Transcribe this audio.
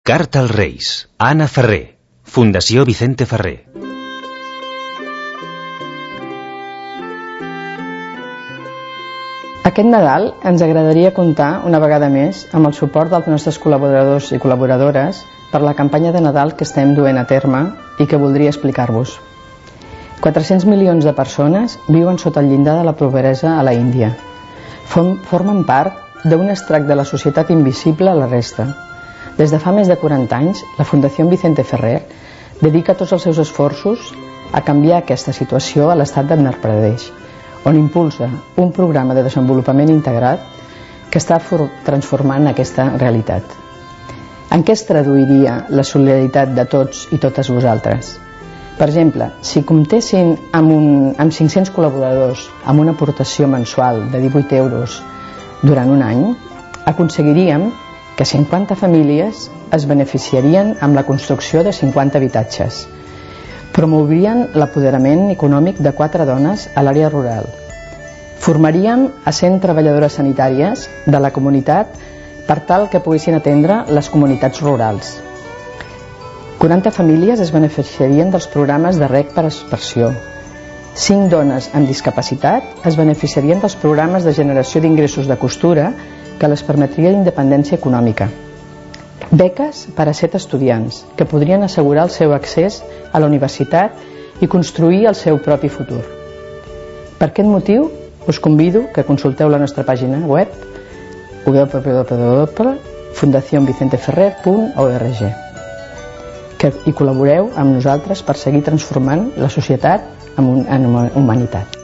Carta als Reis. Anna Ferrer. Fundació Vicente Ferrer. Aquest Nadal ens agradaria comptar una vegada més amb el suport dels nostres col·laboradors i col·laboradores per la campanya de Nadal que estem duent a terme i que voldria explicar-vos. 400 milions de persones viuen sota el llindar de la pobresa a la Índia. Formen part d'un extract de la societat invisible a la resta. Des de fa més de 40 anys, la Fundació Vicente Ferrer dedica tots els seus esforços a canviar aquesta situació a l'estat d'Andhra Pradesh, on impulsa un programa de desenvolupament integrat que està transformant aquesta realitat. En què es traduiria la solidaritat de tots i totes vosaltres? Per exemple, si comptessin amb 500 col·laboradors amb una aportació mensual de 18 euros durant un any, aconseguiríem que 50 famílies es beneficiarien amb la construcció de 50 habitatges. Promourien l'apoderament econòmic de 4 dones a l'àrea rural. Formaríem a 100 treballadores sanitàries de la comunitat per tal que poguessin atendre les comunitats rurals. 40 famílies es beneficiarien dels programes de reg per aspersió. 5 dones amb discapacitat es beneficiarien dels programes de generació d'ingressos de costura que les permetria independència econòmica. Beques per a 7 estudiants que podrien assegurar el seu accés a la universitat i construir el seu propi futur. Per aquest motiu, us convido que consulteu la nostra pàgina web www.fundacionvicenteferrer.org, que hi col·laboreu amb nosaltres per seguir transformant la societat en humanitat.